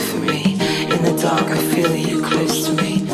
for me. In the dark I feel you close to me.